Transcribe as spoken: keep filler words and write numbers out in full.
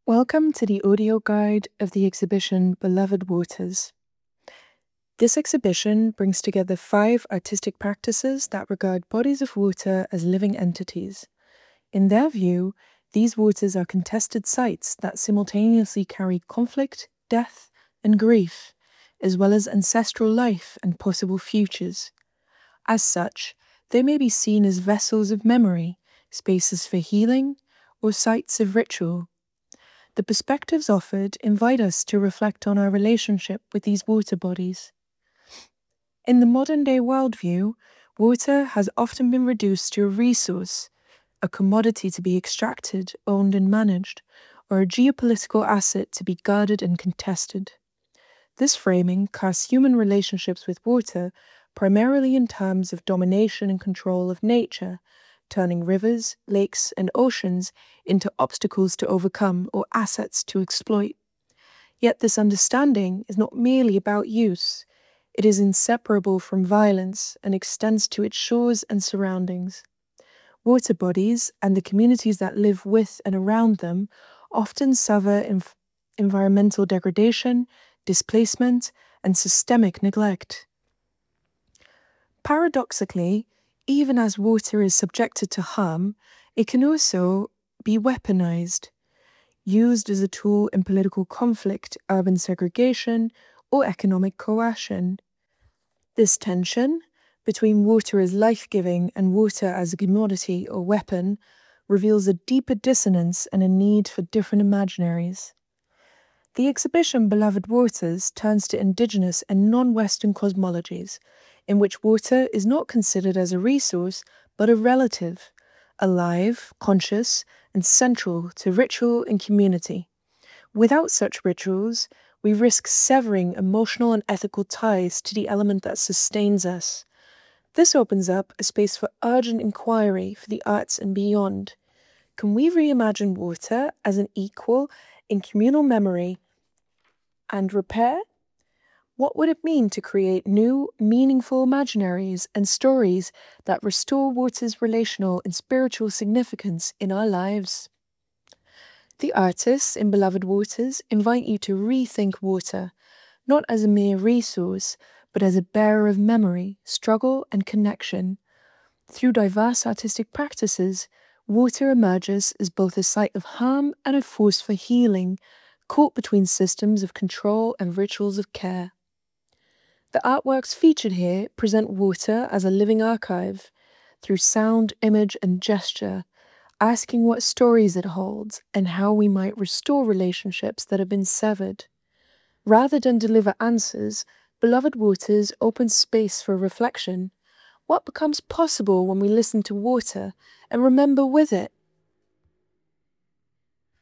Welcome to the audio guide of the exhibition Beloved Waters. This exhibition brings together five artistic practices that regard bodies of water as living entities. In their view, these waters are contested sites that simultaneously carry conflict, death, and grief, as well as ancestral life and possible futures. As such, they may be seen as vessels of memory, spaces for healing, or sites of ritual. The perspectives offered invite us to reflect on our relationship with these water bodies. In the modern-day worldview, water has often been reduced to a resource, a commodity to be extracted, owned and managed, or a geopolitical asset to be guarded and contested. This framing casts human relationships with water primarily in terms of domination and control of nature, turning rivers, lakes, and oceans into obstacles to overcome or assets to exploit. Yet this understanding is not merely about use. It is inseparable from violence and extends to its shores and surroundings. Water bodies and the communities that live with and around them often suffer env- environmental degradation, displacement, and systemic neglect. Paradoxically, even as water is subjected to harm, it can also be weaponized, used as a tool in political conflict, urban segregation, or economic coercion. This tension between water as life-giving and water as a commodity or weapon reveals a deeper dissonance and a need for different imaginaries. The exhibition Beloved Waters turns to indigenous and non-Western cosmologies, in which water is not considered as a resource, but a relative, alive, conscious, and central to ritual and community. Without such rituals, we risk severing emotional and ethical ties to the element that sustains us. This opens up a space for urgent inquiry for the arts and beyond. Can we reimagine water as an equal in communal memory and repair? What would it mean to create new, meaningful imaginaries and stories that restore water's relational and spiritual significance in our lives? The artists in Beloved Waters invite you to rethink water, not as a mere resource, but as a bearer of memory, struggle, and connection. Through diverse artistic practices, water emerges as both a site of harm and a force for healing, caught between systems of control and rituals of care. The artworks featured here present water as a living archive, through sound, image, and gesture, asking what stories it holds and how we might restore relationships that have been severed. Rather than deliver answers, Beloved Waters opens space for reflection. What becomes possible when we listen to water and remember with it